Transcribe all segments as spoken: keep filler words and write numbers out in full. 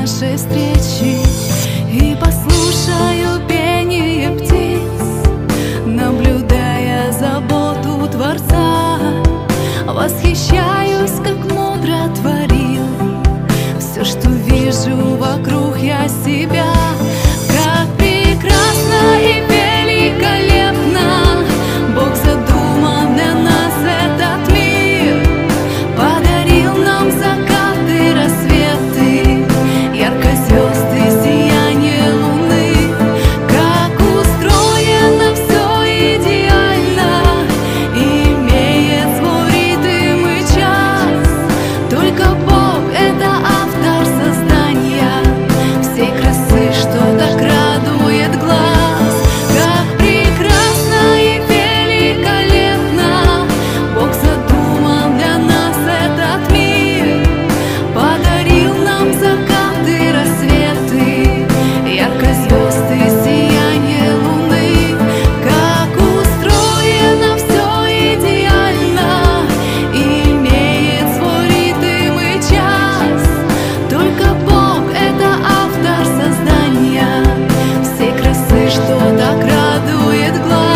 нашей встречи и послушаю пение птиц, наблюдая заботу Творца. Восхищаюсь, как мудро творил. Все, что вижу вокруг, я себя. Как прекрасно и великолепно Бог задумал для нас этот мир. Подарил нам закаты, рассветы, яркой звезды, сияние луны. Как устроено все идеально, имеет свой ритм и час. Только Бог — это автор создания всей красы, что так радует глаз. Как прекрасно и великолепно Бог задумал для нас этот мир. Подарил нам закаты, рассветы, яркой звезды, сияние луны. Как устроено все идеально, имеет свой ритм и час. Только Бог — это автор создания всей красы, что так радует глаз.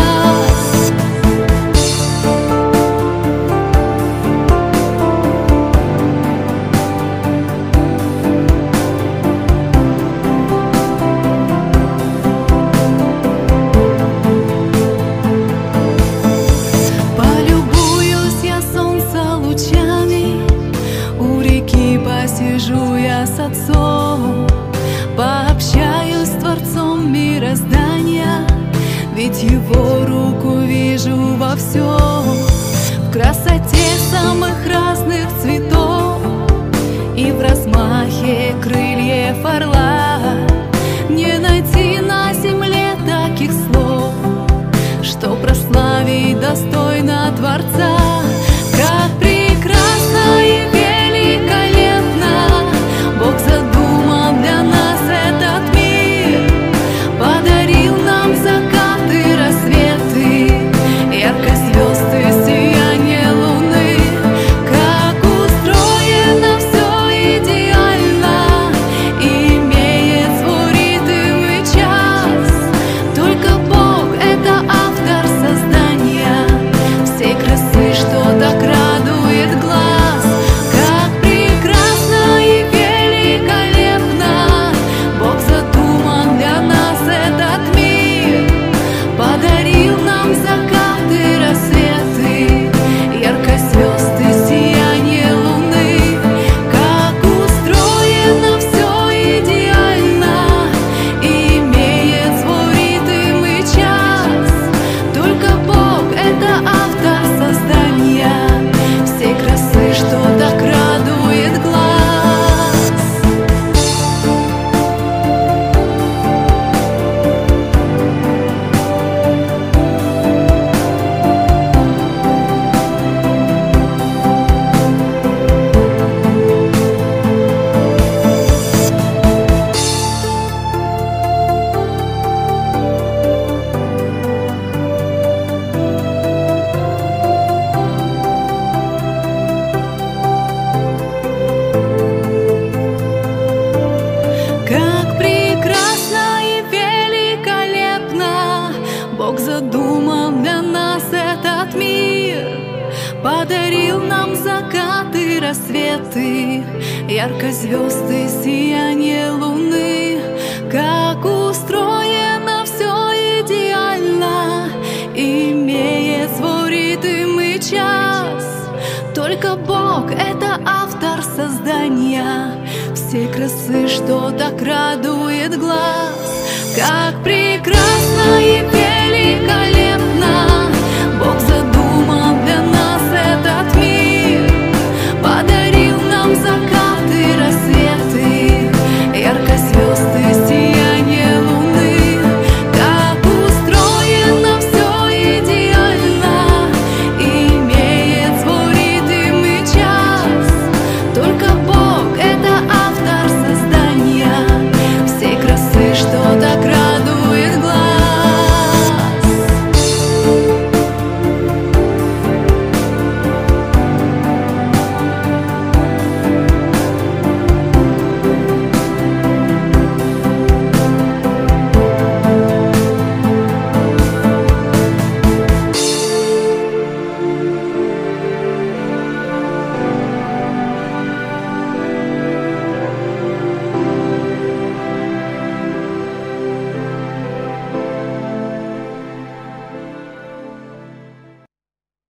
Полюбуюсь я солнца лучами, у реки посижу я с отцом, пообщаюсь с Творцом мироздания, ведь Его руку вижу во всем. В красоте самых разных цветов и в размахе крыльев орла не найти на земле таких слов, что прославить достойно Творца. Как прекрасно и великолепно Бог задумал для нас этот мир. Подарил нам закаты, рассветы, яркой звезды, сияние луны. Как устроено все идеально, имеет свой ритм и час. Только Бог — это автор создания всей красы, что так радует глаз. Как прекрасно и великолепно Бог задумал для нас этот мир. Подарил нам закаты, рассветы, яркой звезды, сияние луны. Как устроено все идеально, имеет свой ритм и час. Только Бог — это автор создания всей красы, что так радует глаз. Как прекрасно и великолепно Бог задумал для нас этот мир. Подарил нам закаты, рассветы, яркой звезды, сияние луны. Как устроено все идеально, имеет свой ритм и час. Только Бог — это автор создания всей красы, что так радует глаз. Как прекрасно и великолепно